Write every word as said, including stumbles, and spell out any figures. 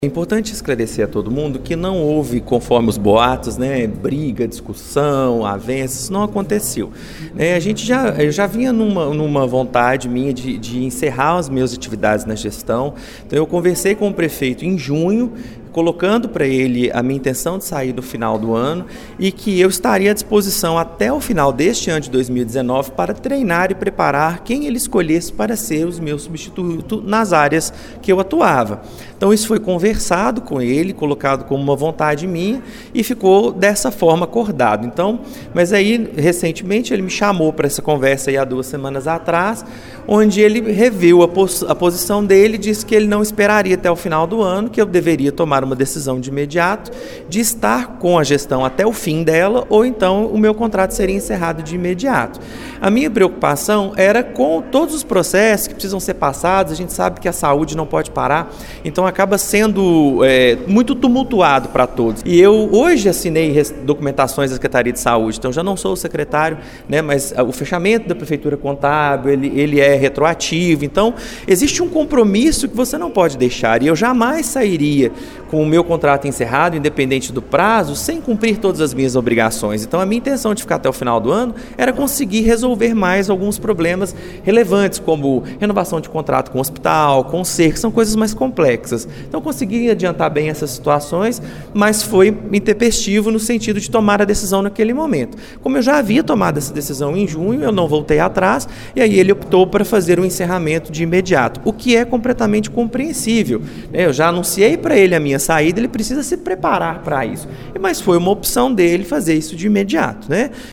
É importante esclarecer a todo mundo que não houve, conforme os boatos, né, briga, discussão, avanços, isso não aconteceu. É, a gente já, eu já vinha numa, numa vontade minha de, de encerrar as minhas atividades na gestão, então eu conversei com o prefeito em junho, colocando para ele a minha intenção de sair no final do ano e que eu estaria à disposição até o final deste ano de dois mil e dezenove para treinar e preparar quem ele escolhesse para ser os meus substitutos nas áreas que eu atuava. Então isso foi conversado com ele, colocado como uma vontade minha e ficou dessa forma acordado. Então, mas aí recentemente ele me chamou para essa conversa aí há duas semanas atrás, onde ele reviu a, pos- a posição dele, disse que ele não esperaria até o final do ano, que eu deveria tomar uma decisão de imediato, de estar com a gestão até o fim dela, ou então o meu contrato seria encerrado de imediato. A minha preocupação era com todos os processos que precisam ser passados, a gente sabe que a saúde não pode parar, então acaba sendo é, muito tumultuado para todos. E eu hoje assinei documentações da Secretaria de Saúde, então já não sou o secretário, né, mas o fechamento da Prefeitura Contábil, ele, ele é retroativo, então existe um compromisso que você não pode deixar, e eu jamais sairia com o meu contrato encerrado, independente do prazo, sem cumprir todas as minhas obrigações. Então a minha intenção de ficar até o final do ano era conseguir resolver mais alguns problemas relevantes, como renovação de contrato com o hospital, com o S E R, que são coisas mais complexas. Então consegui adiantar bem essas situações, mas foi intempestivo no sentido de tomar a decisão naquele momento. Como eu já havia tomado essa decisão em junho, eu não voltei atrás, e aí ele optou para fazer o encerramento de imediato, o que é completamente compreensível. Eu já anunciei para ele a minha saída, ele precisa se preparar para isso. Mas foi uma opção dele fazer isso de imediato, né?